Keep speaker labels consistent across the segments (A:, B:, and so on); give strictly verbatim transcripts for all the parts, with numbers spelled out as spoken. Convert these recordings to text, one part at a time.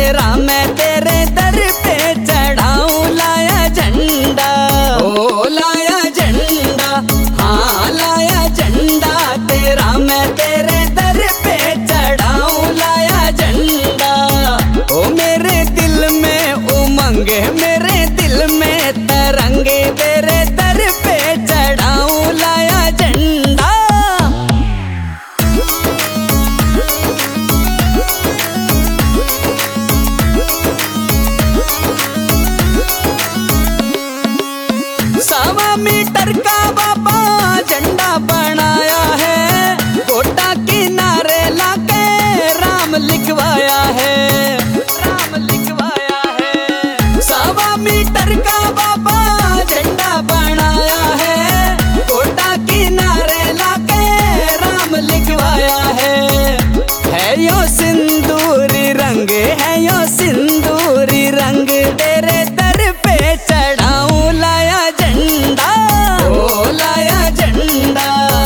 A: तेरा मैं तेरे दर पे चढ़ाऊं लाया झंडा। ओ लाया झंडा, हाँ लाया झंडा, तेरा मैं तेरे दर पे चढ़ाऊं लाया झंडा। ओ मेरे दिल में उमंग, मेरे दिल में तरंगे, तेरे दर पे चढ़ाऊं लाया झंडा। सवा मीटर का बाबा झंडा बनाया है, गोटा किनारे लाके राम लिखवाया है, राम लिखवाया है। सवा मीटर का बाबा झंडा बनाया है, गोटा किनारे लाके राम लिखवाया है। है यो सिंदूरी रंग, है यो सिंदूरी रंग, तेरे दर पे चढ़ाऊं लाया झंडा। ओ लाया झंडा।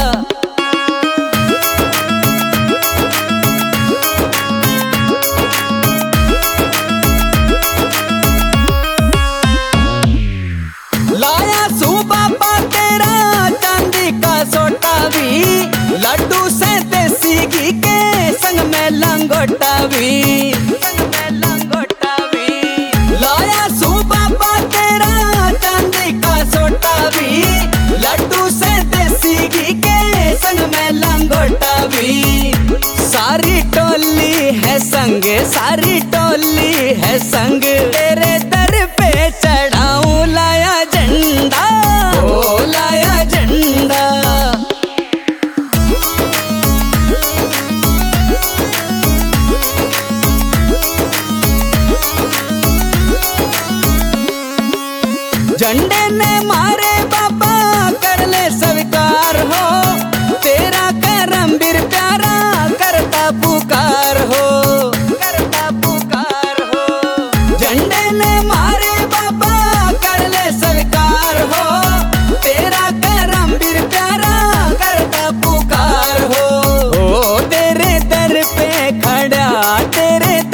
A: लाया सू बाबा तेरा चांदी का सोटा भी, लड्डू से देसी घी के संग में लंगोटा भी, संग में लंगोटा भी। लाया सू बाबा तेरा चांदी का सोटा भी, लड्डू से देसी घी के संग में लंगोटा भी। सारी टोली है संग, सारी टोली है संग, तेरे दर पे चढ़ाऊं लाया झंडा। ओ लाया झंडा। झंडे ने मारे बाबा कर ले स्वीकार हो, तेरा करमवीर प्यारा करता पुकार हो, करता पुकार हो। झंडे ने मारे बाबा कर ले स्वीकार हो, तेरा करमवीर प्यारा करता पुकार हो। ओ तेरे दर पे खड़ा, तेरे